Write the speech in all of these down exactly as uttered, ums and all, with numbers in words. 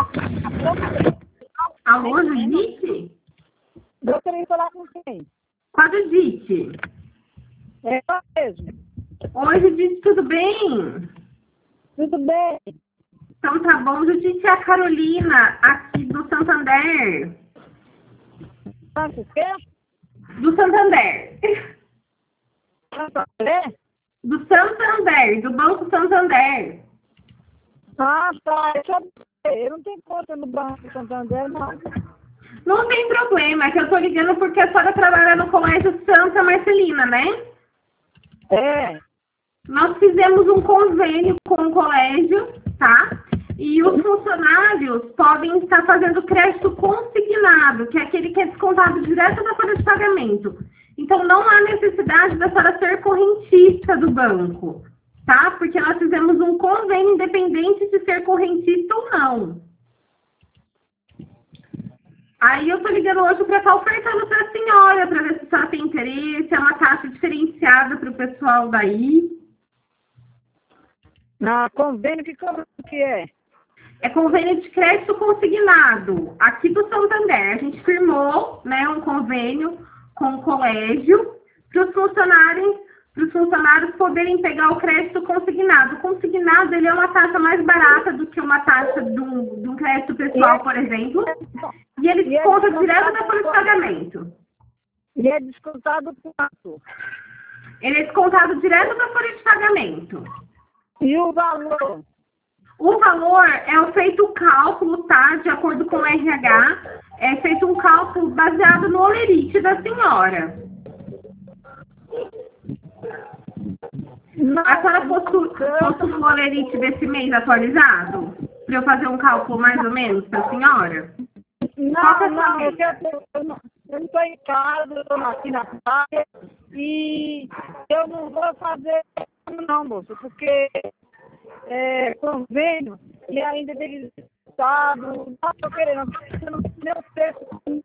Alô, Judite? Gostaria de falar com quem? Com a Judite. É só mesmo. Oi, Judite, tudo bem? Tudo bem? Então tá bom, Judite, é a Carolina, aqui do Santander. Ah, o quê? Do Santander. É? Do Santander, do Banco Santander. Ah, tá. Eu, só... eu não tenho conta no Banco Santander, não. Não tem problema, é que eu tô ligando porque a senhora trabalha no Colégio Santa Marcelina, né? É. Nós fizemos um convênio com o colégio, tá? E os funcionários podem estar fazendo crédito consignado, que é aquele que é descontado direto da folha de pagamento. Então, não há necessidade da senhora ser correntista do banco, tá? Porque nós fizemos um convênio independente de ser correntista ou não. Aí eu tô ligando hoje para estar ofertando para a senhora, para ver se a senhora tem interesse, é uma taxa diferenciada para o pessoal daí. Na convênio, que como que é? É convênio de crédito consignado, aqui do Santander. A gente firmou, né, um convênio com o colégio para os funcionários, para os funcionários poderem pegar o crédito consignado. O consignado, ele é uma taxa mais barata do que uma taxa de um, de um crédito pessoal, por exemplo. E ele desconta direto da folha de pagamento. E é descontado quanto? Ele é descontado direto da folha de pagamento. E o valor? O valor é feito o cálculo, tá? De acordo com o R H, é feito um cálculo baseado no holerite da senhora. Não, A senhora possui, possui o holerite desse mês atualizado? Para eu fazer um cálculo mais ou menos para a senhora? Não, não, eu, quero, eu não eu não estou em casa, eu estou aqui na praia e eu não vou fazer não, moço, porque é convênio e ainda tem estado, não estou querendo, eu não meu texto.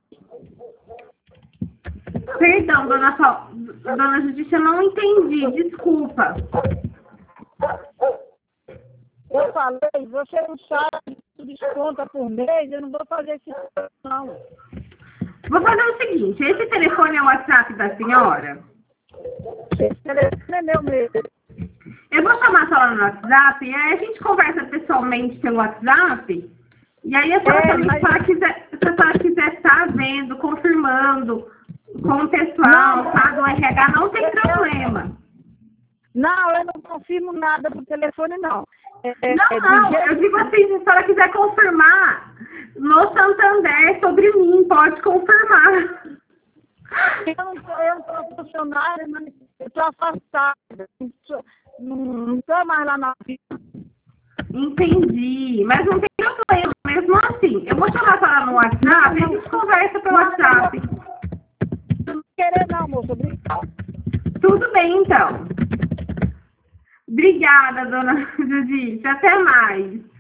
Perdão, dona, Fa... dona Judite, eu não entendi, desculpa. Eu falei, você não sabe que desconta por mês, eu não vou fazer isso não. Vou fazer o seguinte, esse telefone é o WhatsApp da senhora? Esse telefone é meu mesmo. Eu vou chamar a senhora no WhatsApp e aí a gente conversa pessoalmente pelo WhatsApp. E aí a senhora É, também, mas... se, a senhora quiser, se a senhora quiser estar vendo, confirmando com o pessoal, tá, do R H, não tem problema. Não, eu não confirmo nada por telefone, não. É, Não, é, não, jeito... eu digo assim, se a senhora quiser confirmar no Santander sobre mim, pode confirmar. Eu não sou, eu sou funcionária, mas eu estou afastada. Não estou mais lá na vida. Entendi, mas não tem problema, mesmo assim. Eu vou chamar a senhora no WhatsApp e a gente conversa pelo WhatsApp. Não querer não, moça, obrigada. Tudo bem, então. Obrigada, dona Judite. Até mais.